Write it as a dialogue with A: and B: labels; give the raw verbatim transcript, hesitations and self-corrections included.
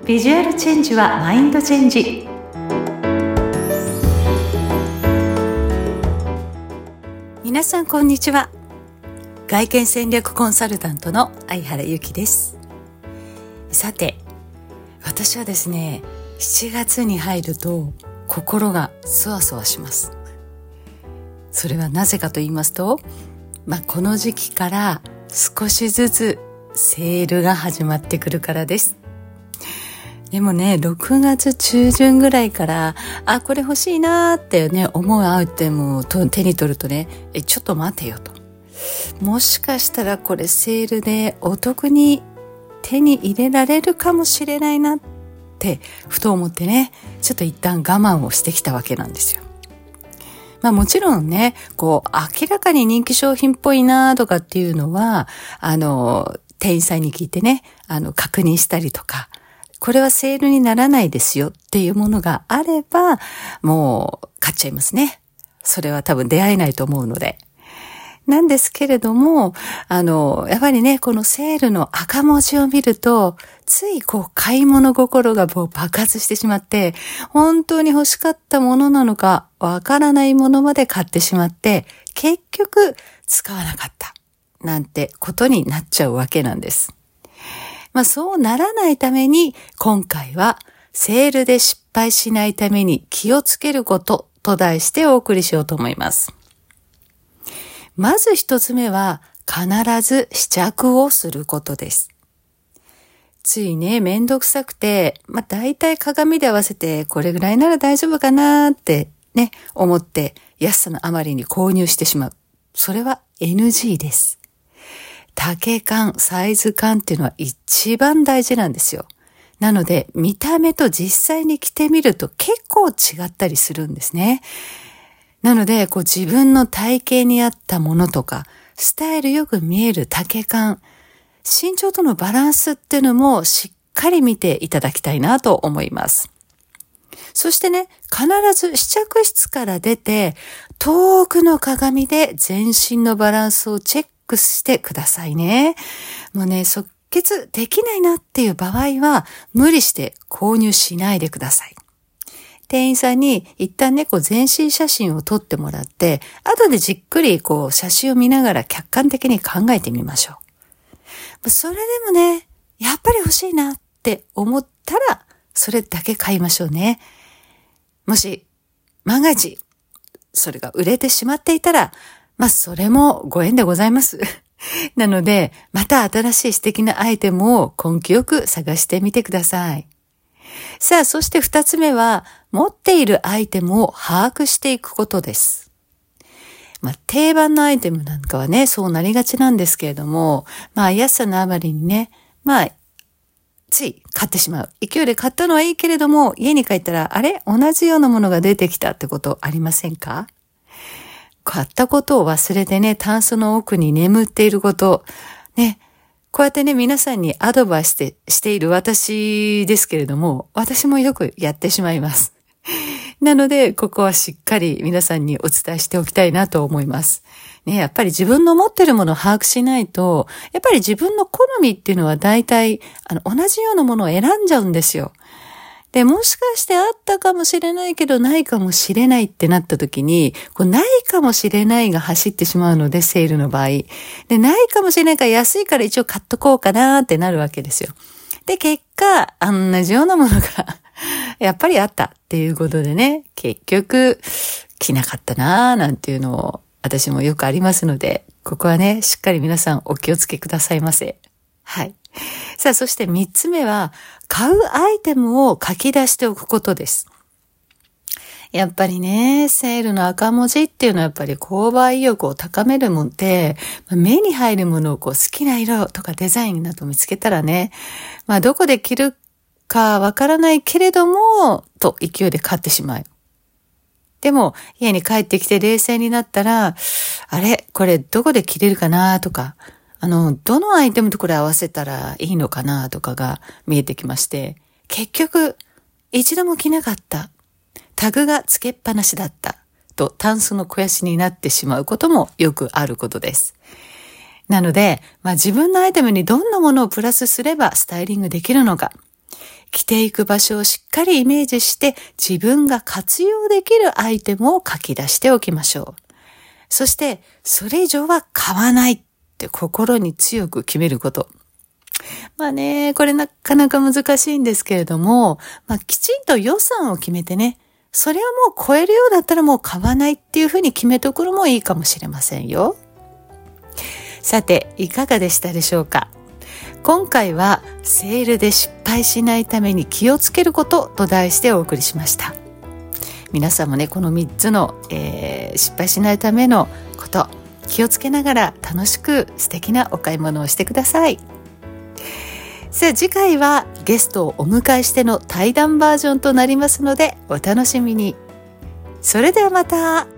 A: ビジュアルチェンジはマインドチェンジ。皆さんこんにちは。外見戦略コンサルタントの相原由紀です。さて、私はですね、しちがつに入ると心がそわそわします。それはなぜかと言いますと、まあ、この時期から少しずつセールが始まってくるからです。でもね、ろくがつ中旬ぐらいから、あ、これ欲しいなーってね、思うアイテムを手に取るとね、え、ちょっと待てよと。もしかしたらこれセールでお得に手に入れられるかもしれないなってふと思ってね、ちょっと一旦我慢をしてきたわけなんですよ。まあもちろんね、こう明らかに人気商品っぽいなとかっていうのは、あの店員さんに聞いてね、あの確認したりとか、これはセールにならないですよっていうものがあれば、もう買っちゃいますね。それは多分出会えないと思うので。なんですけれども、あの、やっぱりね、このセールの赤文字を見ると、ついこう買い物心がもう爆発してしまって、本当に欲しかったものなのかわからないものまで買ってしまって、結局使わなかったなんてことになっちゃうわけなんです。まあそうならないために、今回はセールで失敗しないために気をつけることと題してお送りしようと思います。まず一つ目は、必ず試着をすることです。ついね、めんどくさくて、まあ大体鏡で合わせてこれぐらいなら大丈夫かなってね、思って安さのあまりに購入してしまう。それは エヌジー です。丈感、サイズ感っていうのは一番大事なんですよ。なので、見た目と実際に着てみると結構違ったりするんですね。なので、こう自分の体型に合ったものとか、スタイルよく見える丈感、身長とのバランスっていうのもしっかり見ていただきたいなと思います。そしてね、必ず試着室から出て、遠くの鏡で全身のバランスをチェックしてくださいね。もうね、即決できないなっていう場合は、無理して購入しないでください。店員さんに一旦ね、こう全身写真を撮ってもらって、後でじっくりこう写真を見ながら客観的に考えてみましょう。それでもね、やっぱり欲しいなって思ったら、それだけ買いましょうね。もし、万が一、それが売れてしまっていたら、まあそれもご縁でございます。なので、また新しい素敵なアイテムを根気よく探してみてください。さあ、そして二つ目は、持っているアイテムを把握していくことです。まあ、定番のアイテムなんかはね、そうなりがちなんですけれども、まあ、安さのあまりにね、まあ、つい買ってしまう。勢いで買ったのはいいけれども、家に帰ったら、あれ？同じようなものが出てきたってことありませんか？買ったことを忘れてね、タンスの奥に眠っていること、ね、こうやってね、皆さんにアドバイスして、している私ですけれども、私もよくやってしまいます。なので、ここはしっかり皆さんにお伝えしておきたいなと思います。ね、やっぱり自分の持ってるものを把握しないと、やっぱり自分の好みっていうのは大体、あの、同じようなものを選んじゃうんですよ。で、もしかしてあったかもしれないけどないかもしれないってなった時に、こうないかもしれないが走ってしまうので、セールの場合。で、ないかもしれないから安いから一応買っとこうかなってなるわけですよ。で、結果、同じようなものがやっぱりあったっていうことでね、結局着なかったなーなんていうのを私もよくありますので、ここはね、しっかり皆さんお気をつけくださいませ。はい。さあ、そして三つ目は、買うアイテムを書き出しておくことです。やっぱりね、セールの赤文字っていうのはやっぱり購買意欲を高めるもんで、目に入るものをこう好きな色とかデザインなど見つけたらね、まあどこで着るかわからないけれども、と勢いで買ってしまう。でも家に帰ってきて冷静になったら、あれこれどこで着れるかなとか、あの、どのアイテムとこれ合わせたらいいのかなとかが見えてきまして、結局一度も着なかった。タグがつけっぱなしだったとタンスの肥やしになってしまうこともよくあることです。なので、まあ、自分のアイテムにどんなものをプラスすればスタイリングできるのか、 着ていく場所をしっかりイメージして自分が活用できるアイテムを書き出しておきましょう。そしてそれ以上は買わないって心に強く決めること。まあね、これなかなか難しいんですけれども、まあきちんと予算を決めてね、それはもう超えるようだったらもう買わないっていうふうに決めとくのもいいかもしれませんよ。さて、いかがでしたでしょうか。今回はセールで失敗しないために気をつけることと題してお送りしました。皆さんもね、このみっつの、えー、失敗しないためのこと気をつけながら楽しく素敵なお買い物をしてください。さあ次回はゲストをお迎えしての対談バージョンとなりますのでお楽しみに。それではまた。